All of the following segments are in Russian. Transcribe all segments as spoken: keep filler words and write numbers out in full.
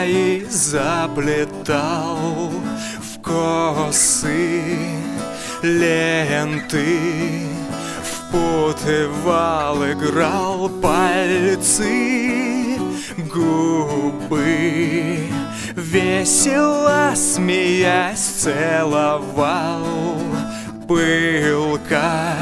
и заплетал в косы ленты, впутывал, играл пальцы, губы, весело смеясь целовал, пылко,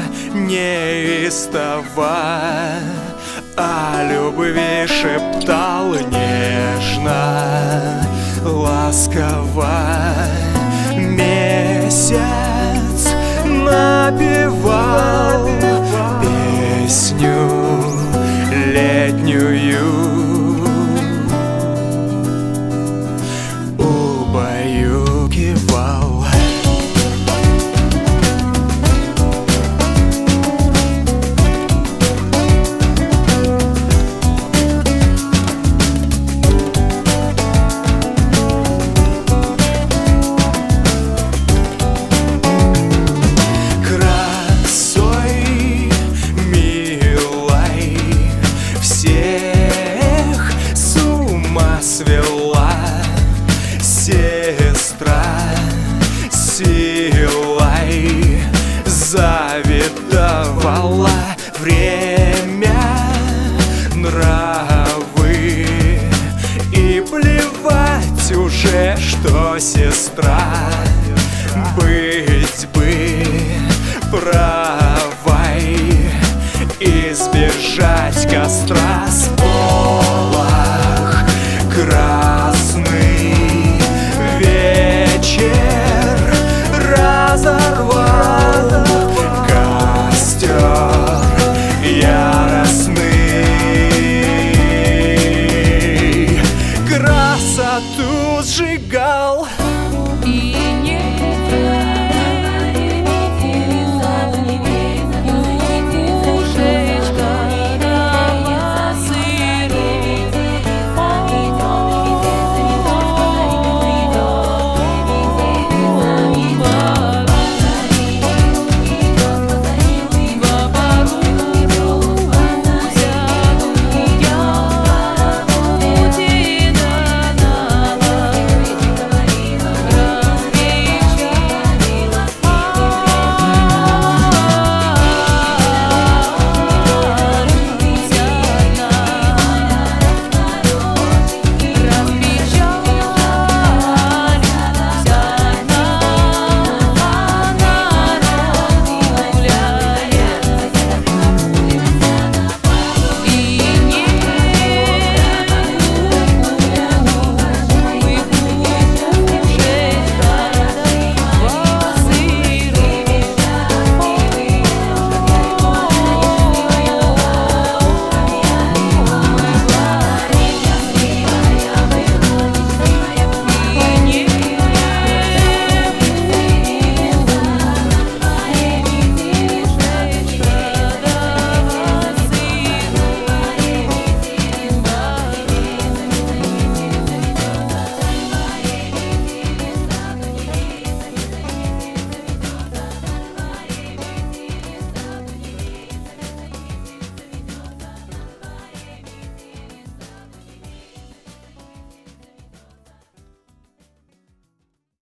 неистово о любви шептал нежно, ласково. Месяц напевал песню летнюю, убаюкивал. Свела сестра силой, завидовала время нравы, и плевать уже, что сестра быть бы правой, избежать костра с пола. Красный вечер разорвал костер яростный, красоту сжигал. И